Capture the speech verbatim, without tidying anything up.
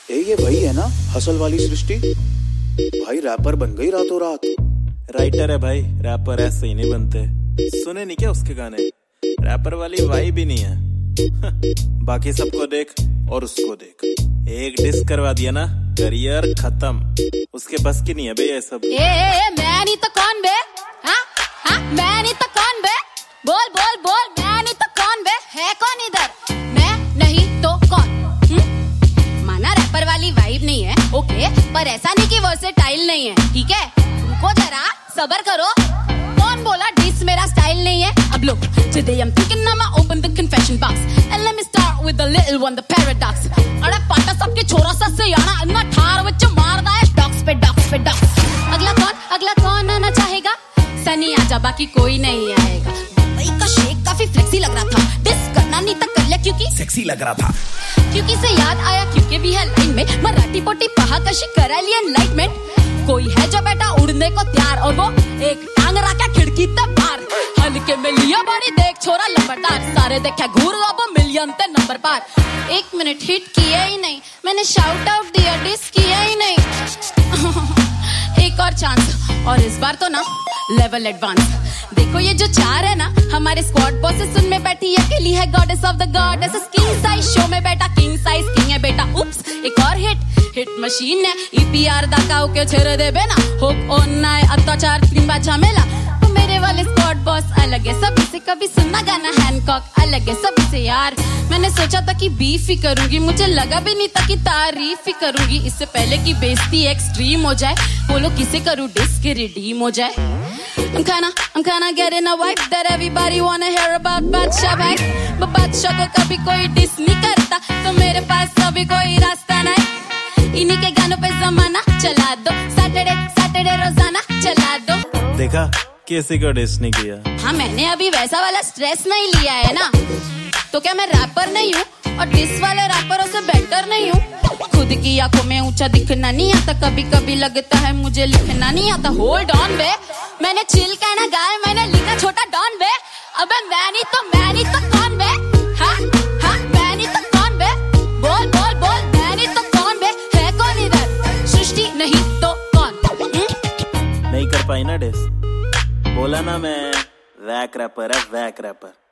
ए ये वही है ना हसल वाली सृष्टि? भाई रैपर बन गई रातों रात। राइटर है भाई, रैपर ऐसे ही नहीं बनते। सुने नहीं क्या उसके गाने? रैपर वाली वाइब ही नहीं है। बाकी सबको देख और उसको देख, एक डिस करवा दिया ना, करियर खत्म। उसके बस की नहीं है बे ये सब। ए, ए, ए, मैं नहीं तो कौन बे? हाँ हाँ मैं नहीं तो कौन बे? बोल बोल बोल, मैं नहीं तो कौन बे? है कौन इधर? मैं नहीं तो कौन? हुँ? माना रैपर वाली वाइब नहीं है, ओके, पर ऐसा नहीं कि वर्सेटाइल नहीं है, ठीक है? रुको जरा, सबर करो। कौन बोला डिस मेरा स्टाइल नहीं है? अब लो, today I'm thinking I'ma open the confession box and let me start with the little one, the paradox. अरे पाटा सबके छोरा सा से याना इतना ठार बच्चे मारदा है डॉक्स पे डॉक्स पे डॉक्स। अगला कौन अगला कौन आना चाहेगा? सनी आजा, बाकी कोई नहीं आएगा। भाई का शेक काफी फ्लेक्सी लग रहा था, डिस करना नहीं था कर लिया क्योंकि सेक्सी लग रहा था। क्योंकि से याद आया क्योंकि भी है लाइन में मराठी पोटी पहा कशी करा ली एनलाइटमेंट। कोई है जो बेटा उड़ने को तैयार और वो एक टांग रखा खिड़की तक बाहर। हल्के में लिया बड़ी देख छोरा लंबरदार, सारे देखा घूर अब मिलियन ते नंबर पार। एक मिनट हिट किया ही नहीं, मैंने शाउट आउट दिया, डिस किया ही नहीं। एक और चांस, और इस बार तो ना लेवल एडवांस। देखो ये जो चार है ना हमारे स्क्वाड बॉसेस, उनमें बैठी अकेली है goddess of the goddess. King size show में बैठा किंग साइज किंग है बेटा। उप्स, एक और हिट हिट मशीन है ईपीआर दाका के छेरे दे बेना। होप ऑन नाय अत्याचार तीन झमेला। तो मेरे वाले स्क्वाड बॉस अलग है सभी से, कभी सुनना गाना हैंकॉक अलग है सभी से यार। मैंने सोचा था कि बीफ ही करूंगी, मुझे लगा भी नहीं था कि तारीफ ही करूंगी। इससे पहले कि बेइज्जती एक्सट्रीम हो जाए, बोलो किसे करूं डिस के रिडीम हो जाए। I'm kinda, I'm kinda getting a vibe that everybody wanna hear about बादशाह भाई। but बादशाह को कभी कोई डिस नहीं करता, तो मेरे पास कभी कोई रास्ता नहीं। इन्हीं के गानों पे जमाना चला दो, सैटरडे सैटरडे रोजाना चला दो। देखा किसी को डिस नहीं किया। हाँ मैंने अभी वैसा वाला स्ट्रेस नहीं लिया है ना, तो क्या मैं रैपर नहीं हूँ और डिस वाले रैपरों से बेटर नहीं हूँ? खुद की आंखों में ऊंचा दिखना नहीं आता, कभी कभी लगता है मुझे लिखना नहीं आता। होल्ड ऑन बे, मैंने चिल कहना गाया, मैंने लिखा छोटा डॉन बे। अबे मैं नहीं तो मैं नहीं तो कौन बे? हाँ हाँ मैं नहीं तो कौन बे? बोल बोल बोल, मैं नहीं तो कौन बे? है कौन इधर? सृष्टि नहीं तो कौन? नहीं कर पाई ना डिस, बोला ना मैं वैक रैपर है, वैक रैपर।